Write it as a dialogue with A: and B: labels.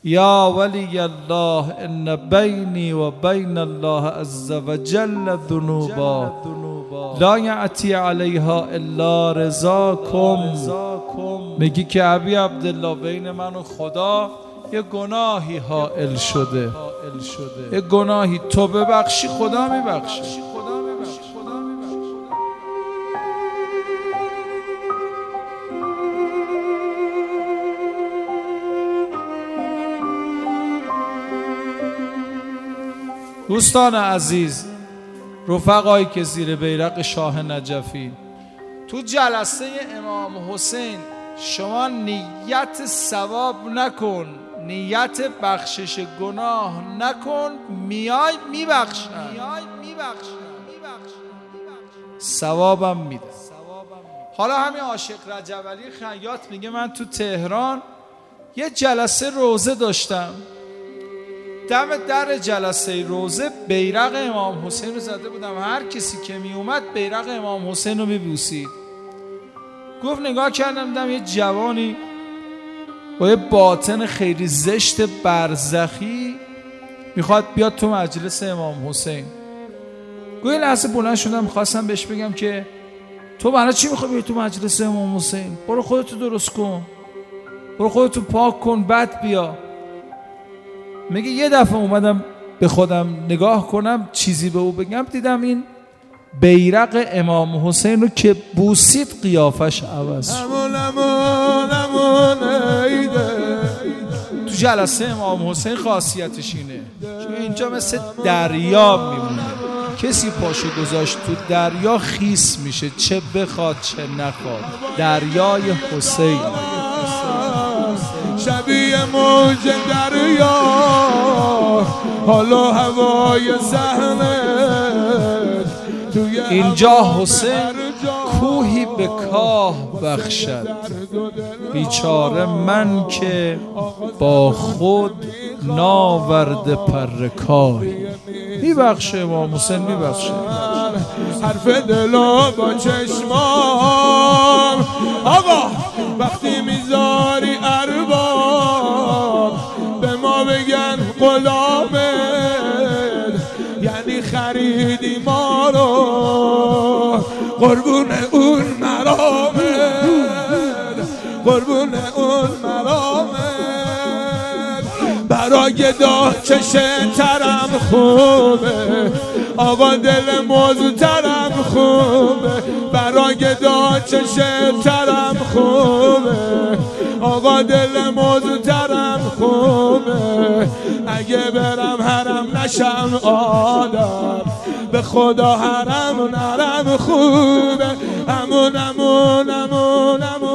A: یا ولی الله ان بینی و بین الله عز وجل ذنوبا لا یأتی علیها الا رضاکم. میگی که ابی عبدالله بین من و خدا یه گناهی حائل شده، یه گناهی، تو ببخشی خدا میبخشه. دوستان عزیز، رفقایی که زیر بیرق شاه نجفی، تو جلسه امام حسین شما نیت ثواب نکن، نیت بخشش گناه نکن، میای میبخشن، ثوابم میده. حالا همین عاشق رجب علی خیاط میگه من تو تهران یه جلسه روزه داشتم، دم در جلسه روزه بیرق امام حسین رو زده بودم، هر کسی که می اومد بیرق امام حسین رو میبوسید. گفت نگاه کردم دیدم یه جوانی با یه باطن خیلی زشت برزخی میخواد بیاد تو مجلس امام حسین. گویا لحظه بلند شدم خواستم بهش بگم که تو برای چی میخوای بیای تو مجلس امام حسین؟ برو خودتو درست کن، برو خودتو پاک کن بعد بیا. میگه یه دفعه اومدم به خودم نگاه کنم چیزی به او بگم، دیدم این بیرق امام حسین رو که بوسید قیافش عوض شد. تو جلسه امام حسین خاصیتش اینه، چون اینجا مثل دریا میمونه، کسی پاشو گذاشت تو دریا خیس میشه، چه بخواد چه نخواد. دریای حسین
B: شبیه موج دریا، حالا هوای صحنه.
A: اینجا حسین کوهی به کاه بخشد، بیچاره من که با خود ناورده پر کاهی. میبخشه امام حسین، میبخشه.
B: حرف دلا با چشمان آقا وقتی میذاری ارباب به ما بگن غلامت، یعنی خریدی ما رو قربون اون مرامت، قربون اون مرامت. برای دا چشه ترم خوبه آقا، دل موضوع ترم خوبه. برای دا چشه ترم خوبه آقا، دل موضوع ترم خوبه. اگه برم حرم نشم آدم، به خدا حرم نرم خوبه. امون امون امون امون